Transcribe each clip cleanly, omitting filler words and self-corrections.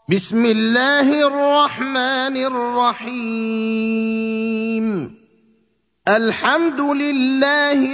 بسم الله الرحمن الرحيم. الحمد لله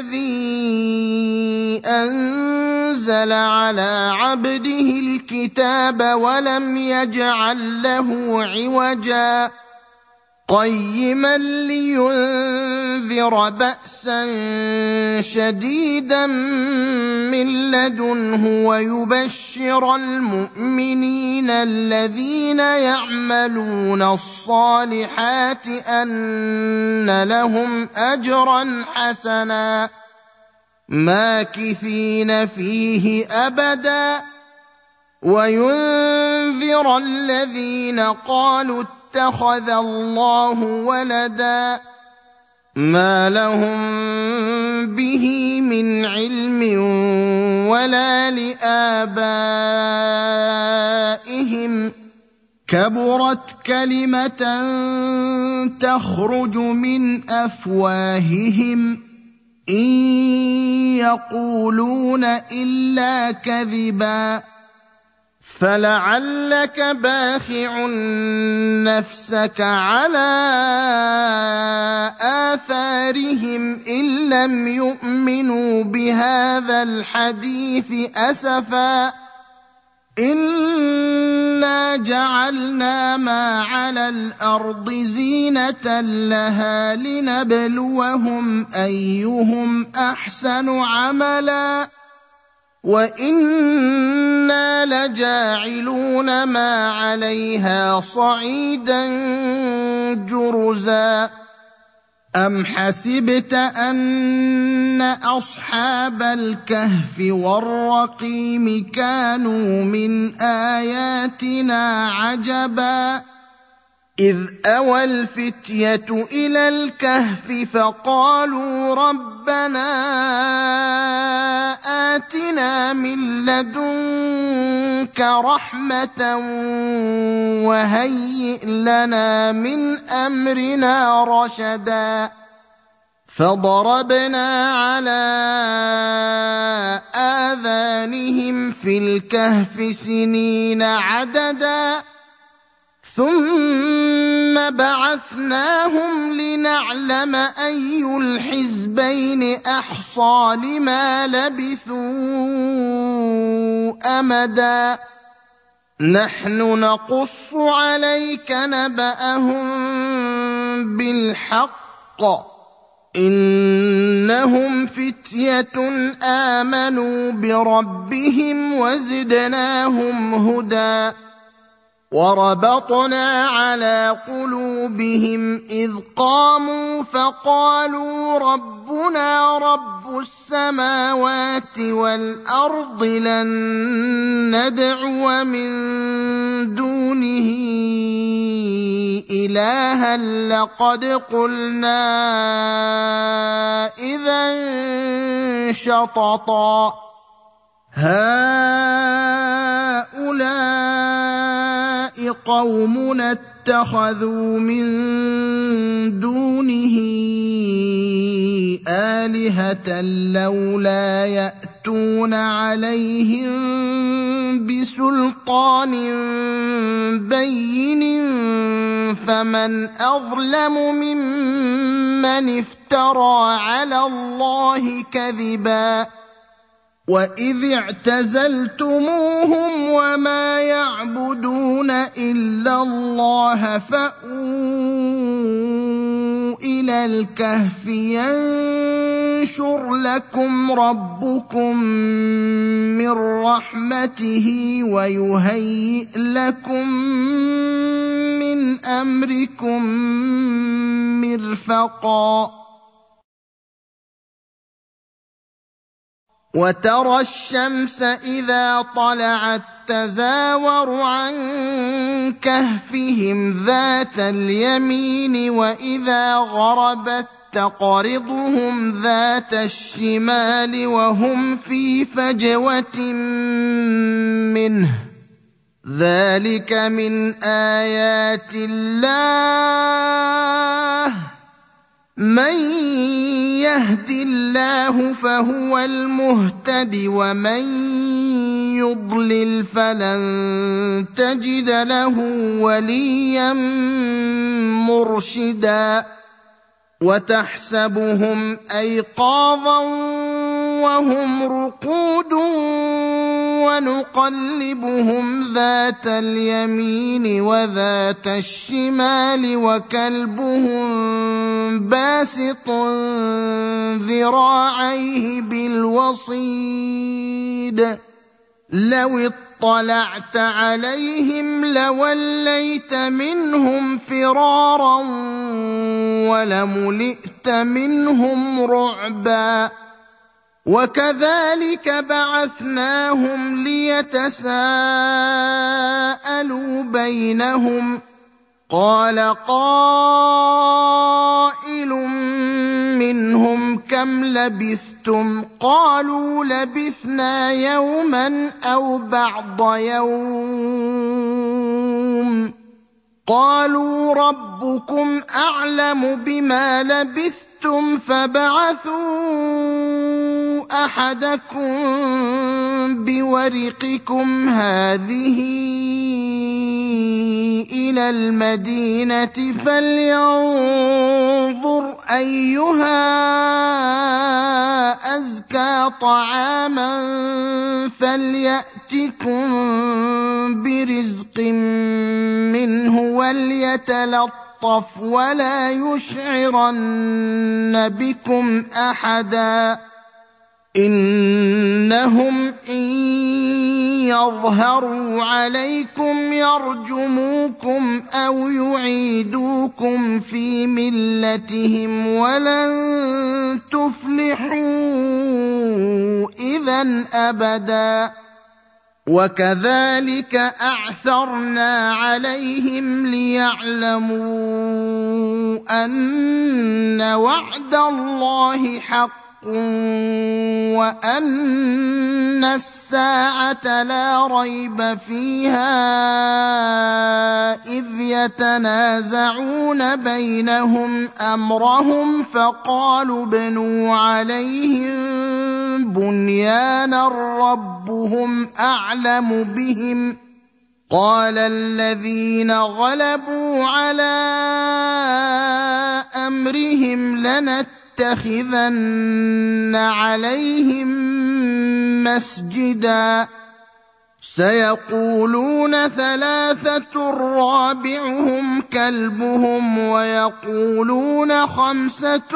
الذي أنزل على عبده الكتاب ولم يجعل له عوجا قيما لينذر بأسا شديدا من لدنه ويبشر المؤمنين الذين يعملون الصالحات أن لهم أجرا حسنا ماكثين فيه أبدا وينذر الذين قالوا اتخذ الله ولدا ما لهم به من علم ولا لآبائهم كبرت كلمة تخرج من أفواههم إن يقولون إلا كذبا فلعلك باخع نفسك على آثارهم إن لم يؤمنوا بهذا الحديث أسفا إنا جعلنا ما على الأرض زينة لها لنبلوهم أيهم أحسن عملا وإنا لجاعلون ما عليها صعيدا جرزا أم حسبت أن أصحاب الكهف والرقيم كانوا من آياتنا عجبا إذ أوى الفتية إلى الكهف فقالوا ربنا آتنا من لدنك رحمة وهيئ لنا من أمرنا رشدا فضربنا على آذانهم في الكهف سنين عددا ثم بعثناهم لنعلم أي الحزبين أحصى لما لبثوا أمدا نحن نقص عليك نبأهم بالحق إنهم فتية آمنوا بربهم وزدناهم هدى وربطنا على قلوبهم إذ قاموا فقالوا ربنا رب السماوات والأرض لن ندعو من دونه إلها لقد قلنا إذا شططا هؤلاء قومنا اتخذوا من دونه آلهة لولا يأتون عليهم بسلطان بين فمن أظلم ممن افترى على الله كذبا وإذ اعتزلتموهم وما يعبدون إلا الله فأووا إلى الكهف ينشر لكم ربكم من رحمته ويهيئ لكم من أمركم مرفقا وترى الشمس إذا طلعت تزاور عن كهفهم ذات اليمين وإذا غربت تقرضهم ذات الشمال وهم في فجوة منه ذلك من آيات الله من يهد الله فهو المهتد ومن يضلل فلن تجد له وليا مرشدا وتحسبهم أيقاظا وهم رقود ونقلبهم ذات اليمين وذات الشمال وكلبهم باسط ذراعيه بالوصيد لو اطلعت عليهم لوليت منهم فرارا ولملئت منهم رعبا وكذلك بعثناهم ليتساءلوا بينهم قال قائل منهم كم لبثتم قالوا لبثنا يوما أو بعض يوم قالوا ربكم أعلم بما لبثتم فابعثوا أحدكم بورقكم هذه إلى المدينة فلينظر أيها أزكى طعاما فليأتكم برزق منه وليتلطف ولا يشعرن بكم أحدا إنهم إن يظهروا عليكم يرجموكم أو يعيدوكم في ملتهم ولن تفلحوا إذن أبدا وكذلك أعثرنا عليهم ليعلموا أن وعد الله حق وأن الساعة لا ريب فيها إذ يتنازعون بينهم أمرهم فقالوا ابنوا عليهم بنيانا ربهم أعلم بهم قال الذين غلبوا على أمرهم لنتخذن عليهم مسجدا سيقولون ثلاثة رابعهم كلبهم ويقولون خمسة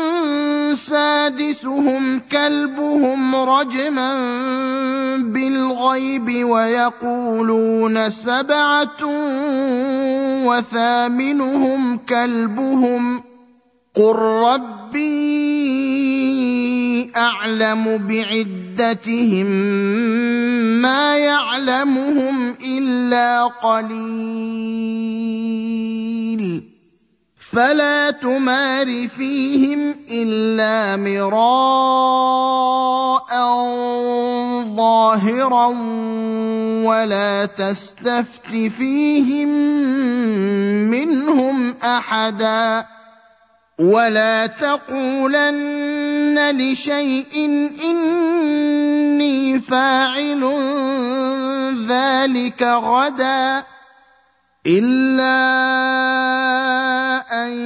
سادسهم كلبهم رجما بالغيب ويقولون سبعة وثامنهم كلبهم قل ربي أعلم بعدتهم ما يعلمهم إلا قليل فلا تمار فيهم إلا مراء ظاهرا ولا تستفت فيهم منهم أحدا ولا تقولن لشيء إني فاعل ذلك غدا إلا أن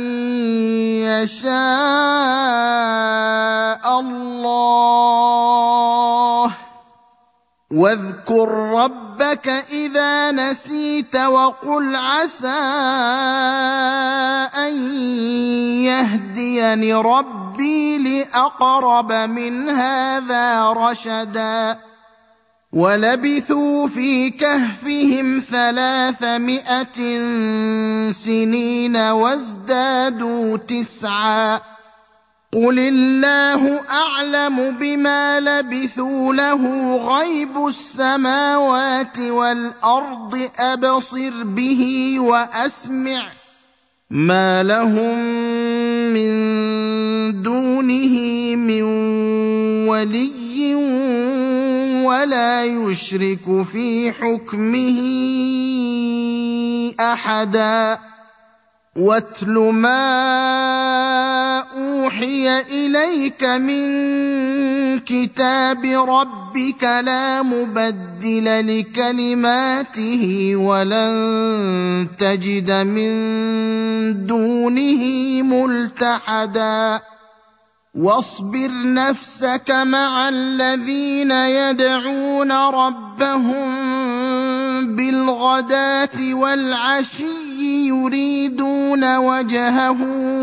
يشاء الله واذكر ربك إذا نسيت وقل عسى أن يهديني ربي لأقرب من هذا رشدا ولبثوا في كهفهم 300 سنين وازدادوا 9 قل الله أعلم بما لبثوا له غيب السماوات والأرض أبصر به وأسمع ما لهم من دونه من ولي ولا يشرك في حكمه أحدا واتل ما أوحي إليك من كتاب ربك لا مبدل لكلماته ولن تجد من دونه ملتحدا واصبر نفسك مع الذين يدعون ربهم بالغداة والعشي يريدون وجهه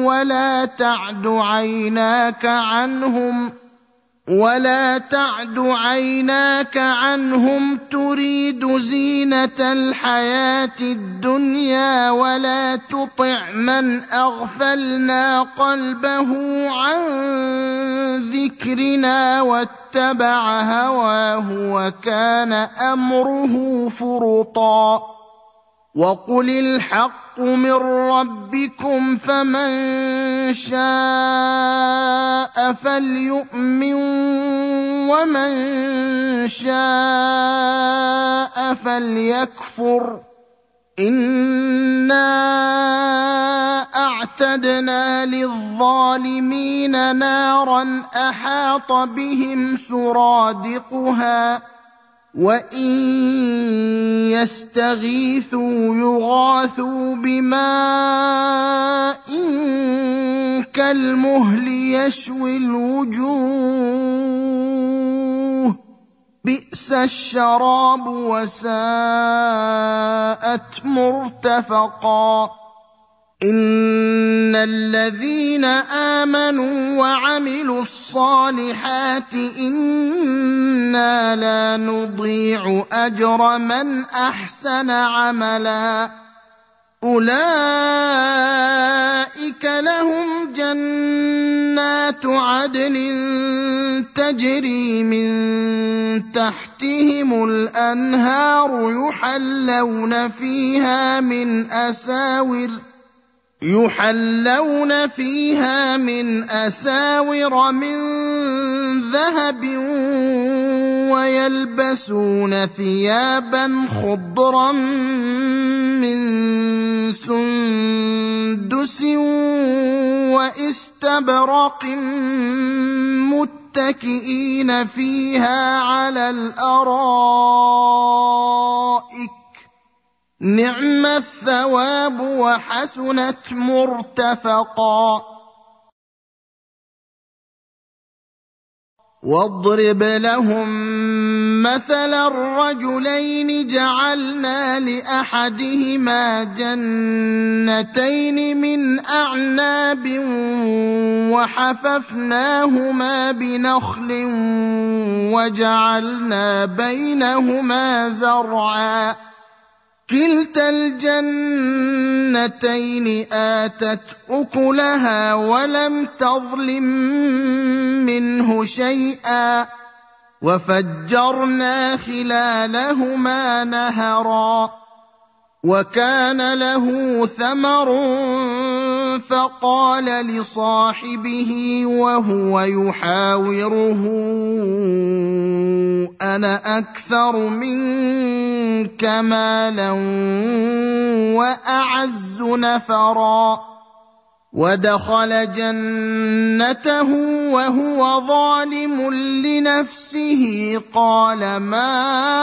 ولا تعد عيناك عنهم تريد زينة الحياة الدنيا ولا تطع من أغفلنا قلبه عن ذكرنا واتبع هواه وكان أمره فرطا وقل الحق من ربكم فمن شاء فليؤمن ومن شاء فليكفر إنا أعتدنا للظالمين نارا أحاط بهم سرادقها وإن يستغيثوا يغاثوا بماء كالمهل يشوي الوجوه بئس الشراب وساءت مرتفقا إن الذين آمنوا وعملوا الصالحات إنا لا نضيع أجر من أحسن عملا أولئك لهم جنات عدن تجري من تحتهم الأنهار يحلون فيها من أساور من ذهب ويلبسون ثيابا خضرا من سندس واستبرق متكئين فيها على الأرائك نعم الثواب وحسنت مرتفقا واضرب لهم مثلا الرجلين جعلنا لأحدهما جنتين من أعناب وحففناهما بنخل وجعلنا بينهما زرعا كلتا الجنتين آتت أكلها ولم تظلم منه شيئا وفجرنا خلالهما نهرا وكان له ثمر فقال لصاحبه وهو يحاوره أنا أكثر منك مالا وأعز نفرا ودخل جنته وهو ظالم لنفسه قال ما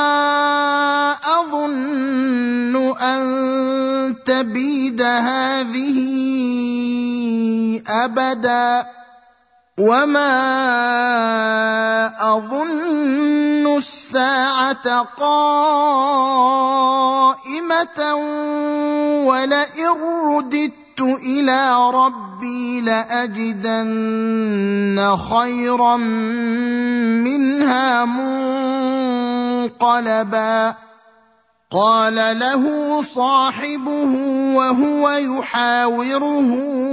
أظن أن تبيد هذه أبدا وما أظن الساعة قائمة ولئن رددت إلى ربي لأجدن خيرا منها منقلبا قال له صاحبه وهو يحاوره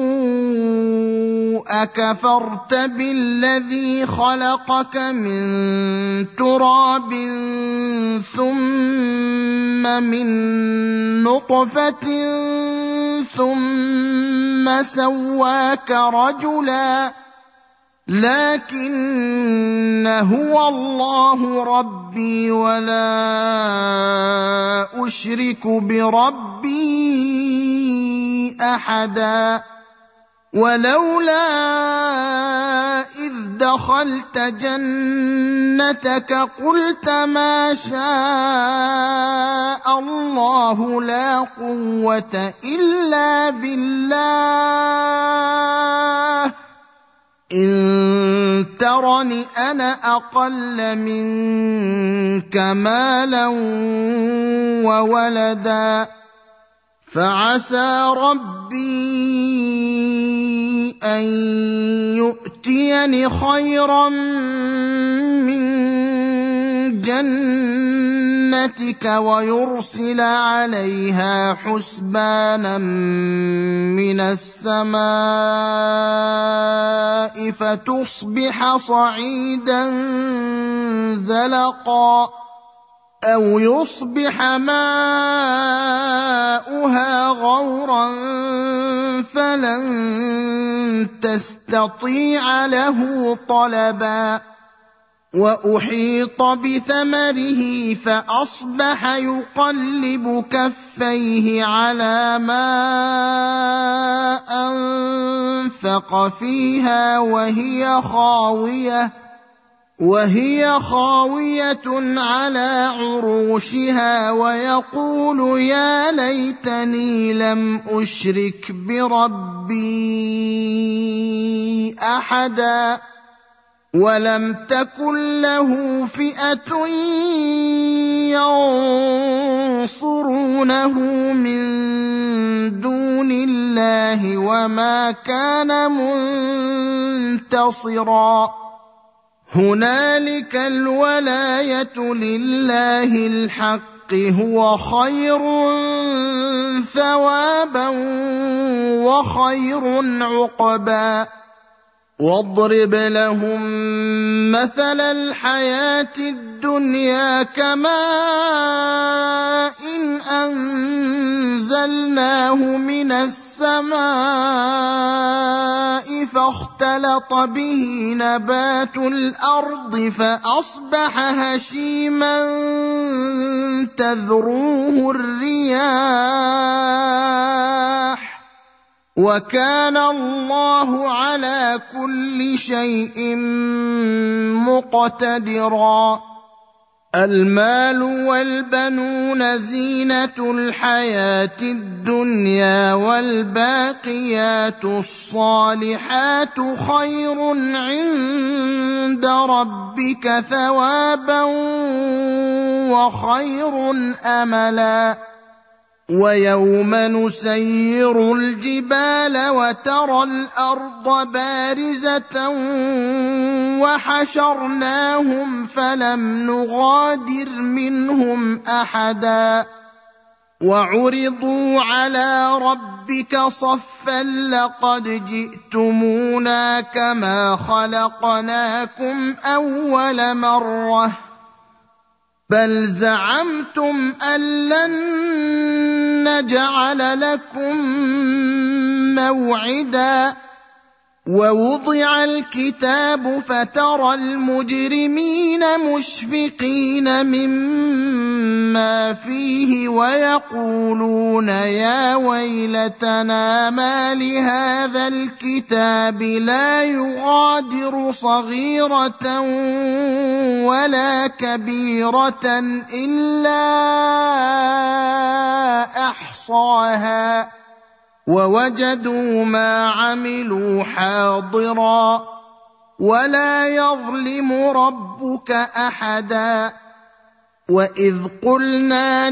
أكفرت بالذي خلقك من تراب ثم من نطفة ثم سواك رجلا لكن هو الله ربي ولا أشرك بربي أحدا ولولا إذ دخلت جنتك قلت ما شاء الله لا قوة إلا بالله إن ترني أنا أقل منك مالا وولدا فعسى ربي أن يؤتيني خيرا من جنتك ويرسل عليها حسبانا من السماء فتصبح صعيدا زلقا أو يصبح ماؤها غورا فلن تستطيع له طلبا وأحيط بثمره فأصبح يقلب كفيه على ما أنفق فيها وهي خاوية على عروشها ويقول يا ليتني لم أشرك بربي أحدا ولم تكن له فئة ينصرونه من دون الله وما كان منتصرا هنالك الولاية لله الحق هو خير ثوابا وخير عقبا واضرب لهم مثل الحياة الدنيا كماء إن أنزلناه من السماء فاختلط به نبات الأرض فأصبح هشيما تذروه الرياح وكان الله على كل شيء مقتدرا المال والبنون زينة الحياة الدنيا والباقيات الصالحات خير عند ربك ثوابا وخير أملا ويوم نسير الجبال وترى الأرض بارزة وحشرناهم فلم نغادر منهم أحدا وعرضوا على ربك صفا لقد جئتمونا كما خلقناكم أول مرة بل زعمتم أن لن نجعل لكم موعدا ووضع الكتاب فترى المجرمين مشفقين مما فيه ويقولون يا ويلتنا ما لهذا الكتاب لا يغادر صغيرة ولا كبيرة إلا أحصاها ووجدوا ما عملوا حاضرا ولا يظلم ربك أحدا وإذ قلنا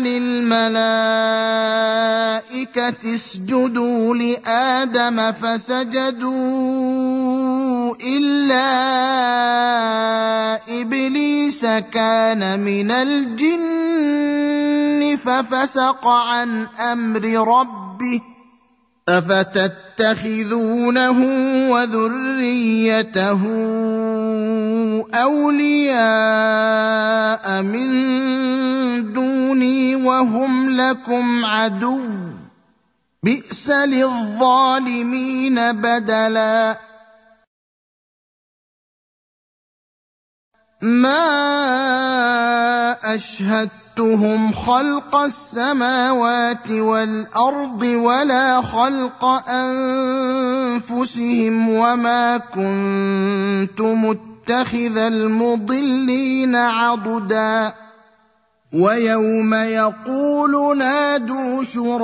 للملائكة اسجدوا لآدم فسجدوا إلا إبليس كان من الجن ففسق عن أمر ربه أفتتخذونه وذريته أولياء من دوني وهم لكم عدو بئس للظالمين بدلا ما أشهدتم أشهدتهم خلق السماوات والأرض ولا خلق أنفسهم وما كنت متخذ المضلين عضدا ويوم يقول نادوا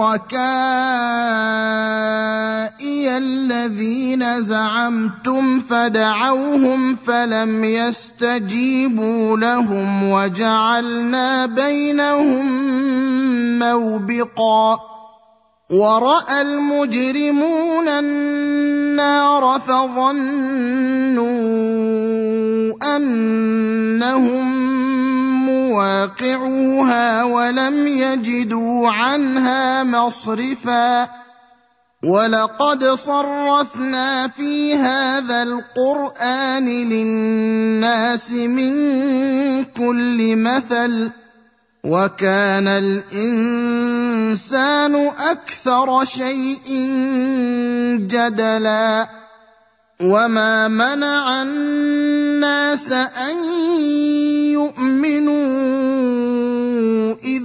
شركائي الذين زعمتم فدعوهم فلم يستجيبوا لهم وجعلنا بينهم موبقا ورأى المجرمون النار فظنوا أنهم مواقعوها ولم يجدوا عنها مصرفا ولقد صرفنا في هذا القرآن للناس من كل مثل وكان الإنسان أكثر شيء جدلا وما منع الناس أن يؤمنوا إذ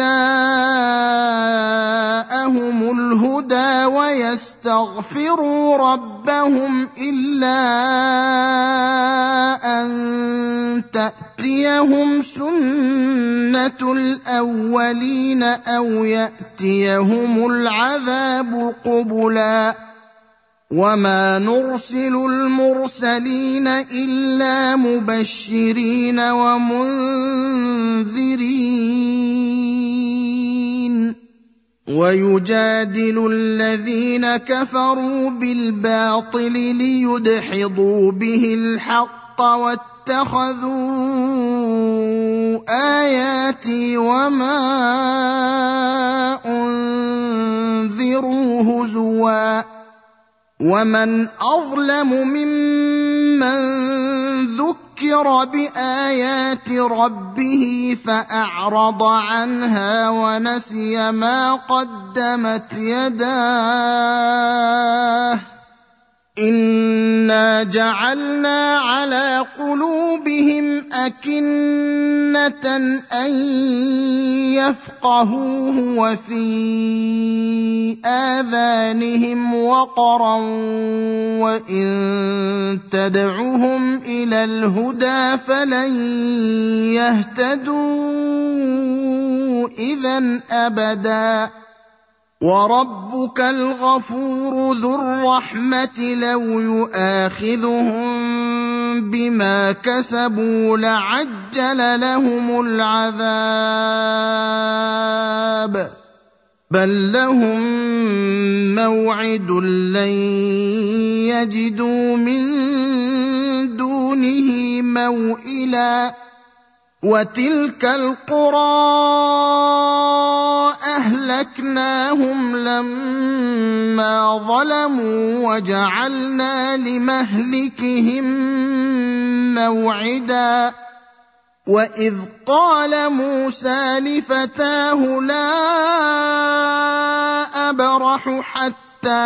جاءهم الهدى ويستغفروا ربهم إلا أن تأتيهم سنة الأولين أو يأتيهم العذاب قبلا وما نرسل المرسلين إلا مبشرين ومنذرين ويجادل الذين كفروا بالباطل ليدحضوا به الحق واتخذوا آياتي وما أنذروا هزوا ومن أظلم ممن ذكر بآيات ربه فأعرض عنها ونسي ما قدمت يداه إنا جعلنا على قلوبهم أكنة أن يفقهوه وفي آذانهم وقرا وإن تدعهم إلى الهدى فلن يهتدوا إذا أبدا وربك الغفور ذو الرحمة لو يؤاخذهم بما كسبوا لعجل لهم العذاب بل لهم موعد لن يجدوا من دونه موئلا وتلك القرى أهلكناهم لما ظلموا وجعلنا لمهلكهم موعدا وإذ قال موسى لفتاه لا أبرح حتى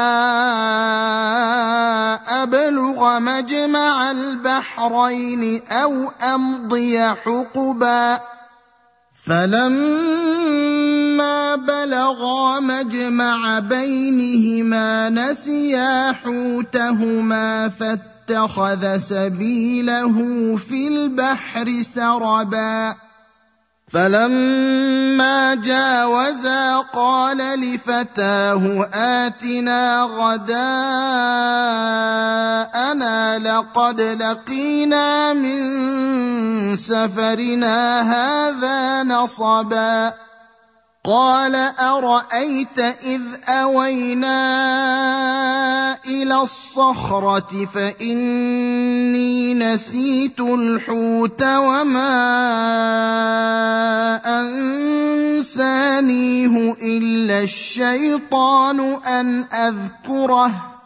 أبلغ مجمع البحرين أو أمضي حقبا فلما بلغا مجمع بينهما نسيا حوتهما فاتخذ سبيله في البحر سربا فلما جاوزا قال لفتاه آتنا غداءنا لقد لقينا من سفرنا هذا نصبا قال أرأيت إذ أوينا إلى الصخرة فإني نسيت الحوت وما أنسانيه إلا الشيطان أن أذكره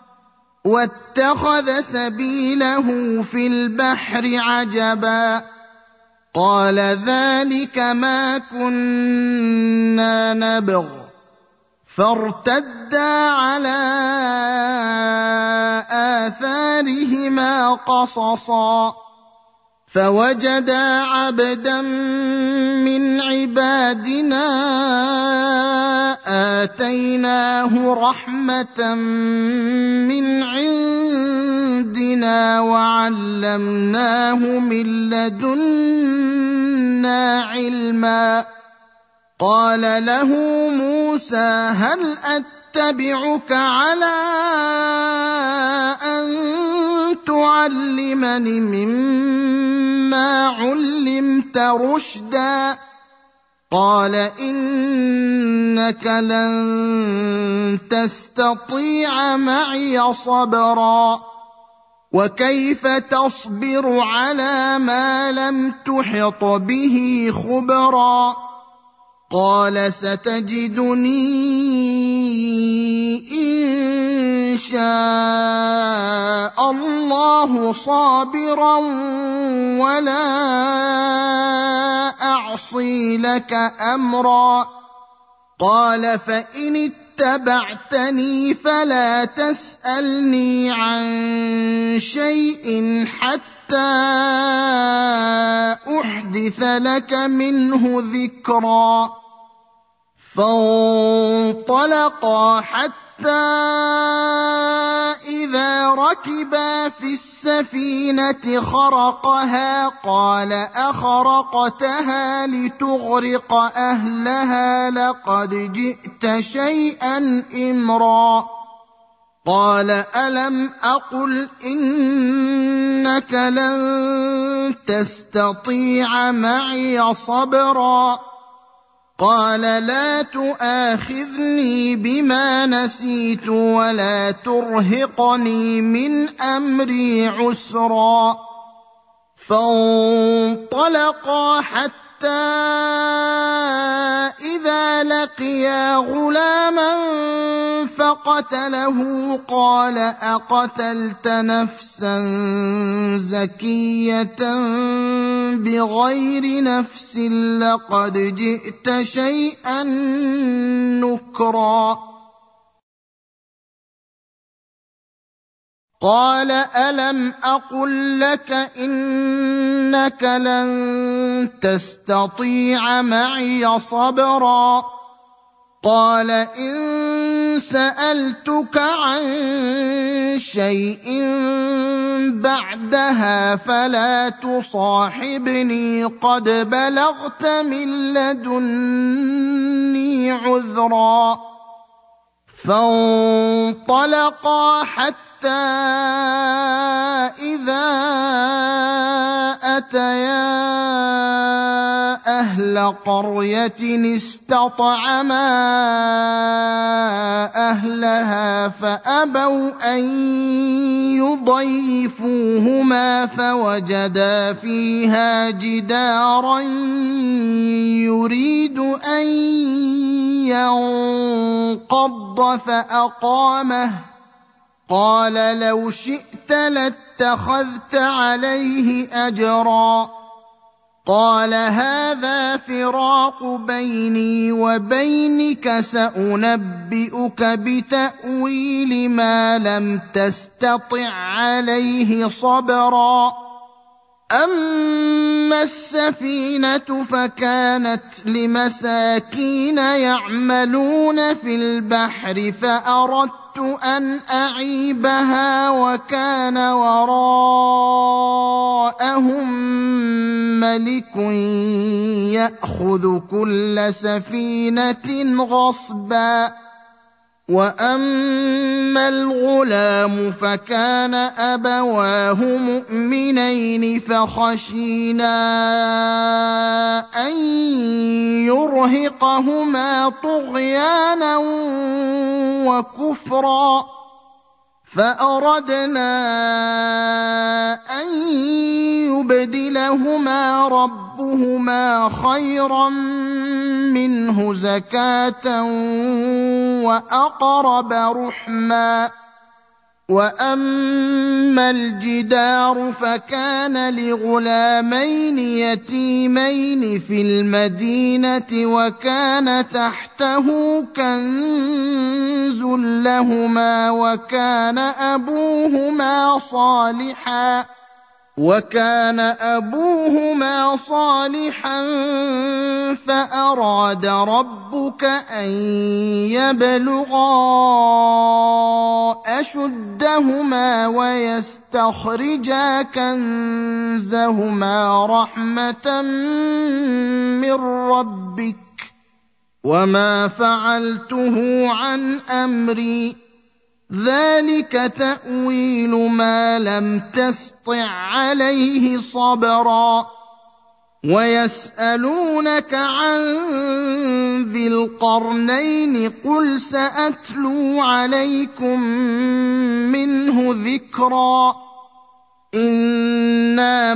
واتخذ سبيله في البحر عجبا قال ذلك ما كنا نبغ فارتدا على آثارهما قصصا فوجدا عبدا من عبادنا آتيناه رحمة من عندنا وعلمناه من لدنا علما. قال له موسى هل أتبعك على أن تعلمني مما علمت رشدا؟ قال إنك لن تستطيع معي صبرا وكيف تصبر على ما لم تحط به خبرا؟ قال ستجدني إن شاء الله صابرا ولا أعصي لك أمرا. قال فإن اتبعتني فلا تسألني عن شيء حتى أحدث لك منه ذكرا. فانطلقا حتى إذا ركبا في السفينة خرقها قال أخرقتها لتغرق أهلها لقد جئت شيئا إمرا. قال ألم أقل إنك لن تستطيع معي صبرا؟ قال لا تؤاخذني بما نسيت ولا ترهقني من أمري عسرا. فانطلقا حتى إذا لقيا غلاما فقتله قال أقتلت نفسا زكية بغير نفس لقد جئت شيئا نكرا. قال ألم أقل لك إنك لن تستطيع معي صبرا؟ قال إن سألتك عن شيء بعدها فلا تصاحبني قد بلغت من لدني عذرا. فانطلقا حتى إذا أتيا أهل قرية استطعما أهلها فأبوا أن يضيفوهما فوجدا فيها جدارا يريد أن ينقض فأقامه. قال لو شئت لاتخذت عليه أجرا. قال هذا فراق بيني وبينك سأنبئك بتأويل ما لم تستطع عليه صبرا. أما السفينة فكانت لمساكين يعملون في البحر فأردت أن أعيبها وكان وراءهم ملك يأخذ كل سفينة غصبا. وأما الغلام فكان أبواه مؤمنين فخشينا أن يرهقهما طغيانا وكفرا فأردنا أن يبدلهما ربهما خيرا منه زكاة وأقرب رحما. وأما الجدار فكان لغلامين يتيمين في المدينة وكان تحته كنز لهما وكان أبوهما صالحا وكان أبوهما صالحا فأراد ربك أن يبلغا أشدهما ويستخرجا كنزهما رحمة من ربك وما فعلته عن أمري ذلك تأويل ما لم تسطع عليه صبرا ويسألونك عن ذي القرنين قل سأتلو عليكم منه ذكرا إنا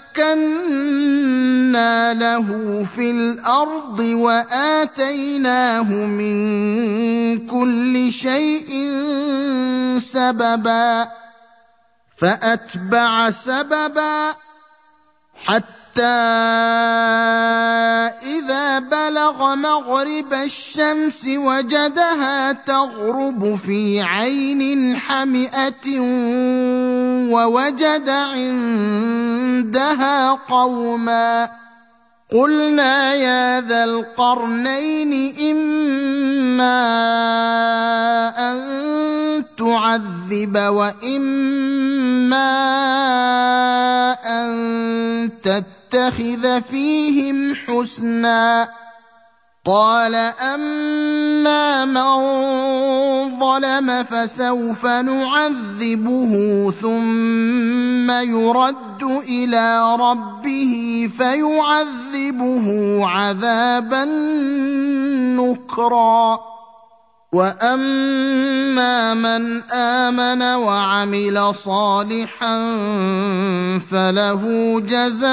مكنا له في الأرض وآتيناه من كل شيء سببا فأتبع سببا حتى إذا بلغ مغرب الشمس وجدها تغرب في عين حمئة ووجد عندها قوما قلنا يا ذا القرنين إما أن تعذب وإما أن تتخذ فيهم حسنا قال أما من ظلم فسوف نعذبه ثم يرد إلى ربه فيعذبه عذابا نكرا وأما من آمن وعمل صالحا فله جزاء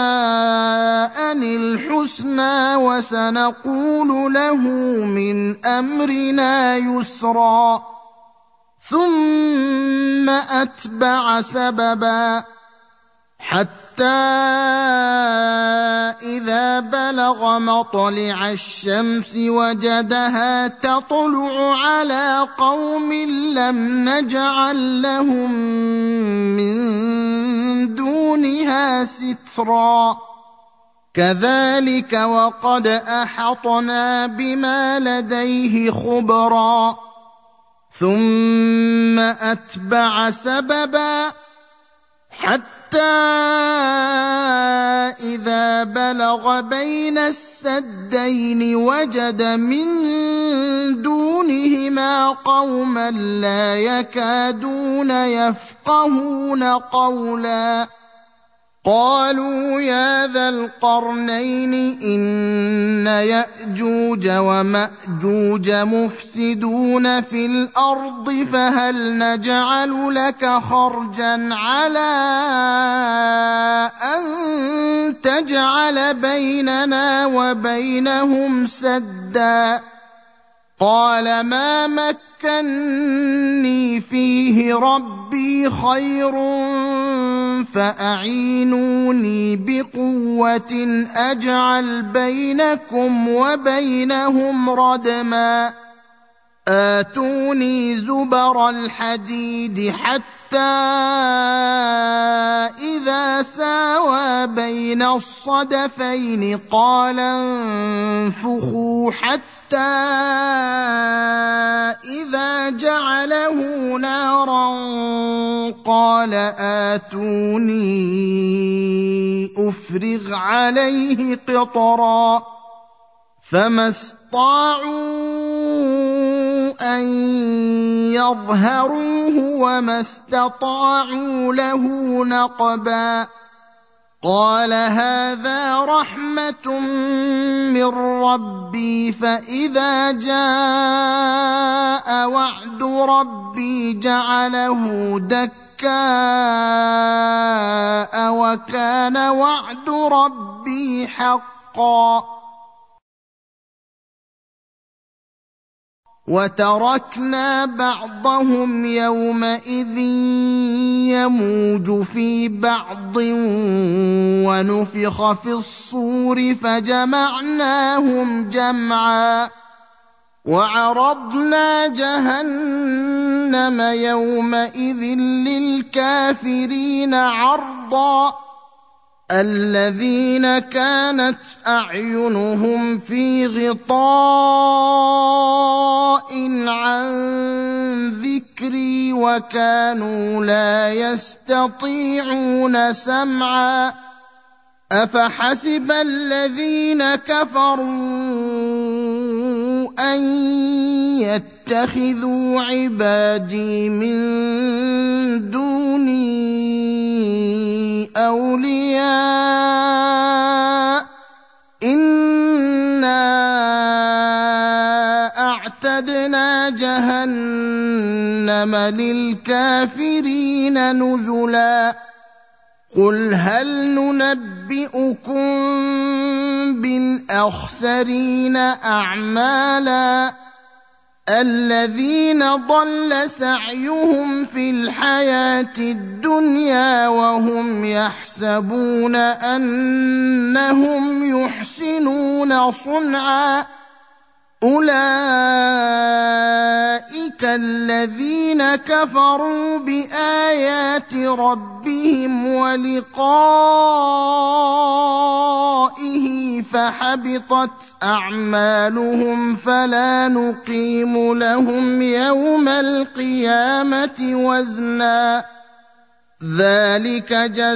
الحسنى وسنقول له من أمرنا يسرا ثم أتبع سببا حتى إذا بلغ مطلع الشمس وجدها تطلع على قوم لم نجعل لهم من دونها سترا كذلك وقد أحطنا بما لديه خبرا ثم أتبع سببا حتى إذا بلغ بين السدين وجد من دونهما قوما لا يكادون يفقهون قولا قالوا يا ذا القرنين إن يأجوج ومأجوج مفسدون في الأرض فهل نجعل لك خرجا على أن تجعل بيننا وبينهم سدا قال ما مكني فيه ربي خير فأعينوني بقوة أجعل بينكم وبينهم ردما آتوني زبر الحديد حتى إذا ساوى بين الصدفين قال انفخوا حتى إذا جعله نارا قال آتوني أفرغ عليه قطرا فما استطاعوا أن يظهروه وما استطاعوا له نقبا قال هذا رحمة من ربي فإذا جاء وعد ربي جعله دكاء وكان وعد ربي حقا وتركنا بعضهم يومئذ يموج في بعض ونفخ في الصور فجمعناهم جمعا وعرضنا جهنم يومئذ للكافرين عرضا الذين كانت أعينهم في غطاء عن ذكري وكانوا لا يستطيعون سمعا أفحسب الذين كفروا أن يتخذوا عبادي من دوني أولياء إنا أعتدنا جهنم للكافرين نزلا قل هل ننبئكم بالأخسرين أعمالا الذين ضل سعيهم في الحياة الدنيا وهم يحسبون أنهم يحسنون صنعا أولئك الذين كفروا بآيات ربهم ولقائه فحبطت أعمالهم فلا نقيم لهم يوم القيامة وزنا ذلك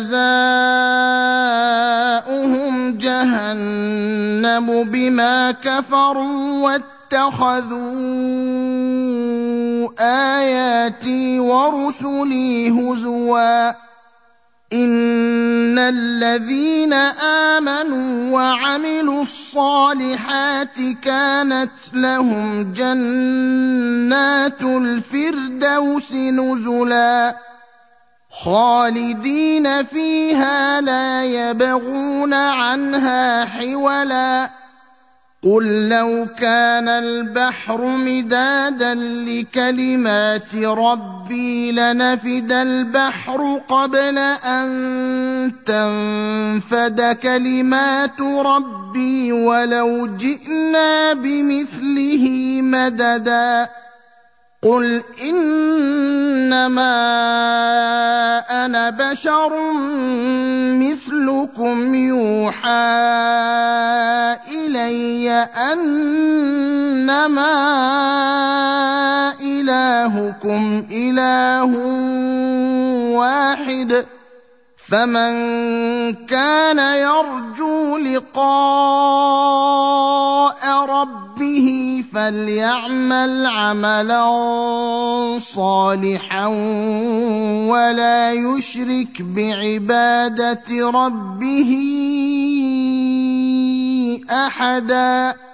جزاؤهم جهنم بما كفروا واتخذوا آياتي ورسلي هزوا إن الذين آمنوا وعملوا الصالحات كانت لهم جنات الفردوس نزلا خالدين فيها لا يبغون عنها حولا قل لو كان البحر مدادا لكلمات ربي لنفد البحر قبل أن تنفد كلمات ربي ولو جئنا بمثله مددا قل إنما أنا بشر مثلكم يوحى إلي أنما إلهكم إله واحد فمن كان يرجو لقاء ربه فليعمل عملا صالحا ولا يشرك بعبادة ربه أحدا.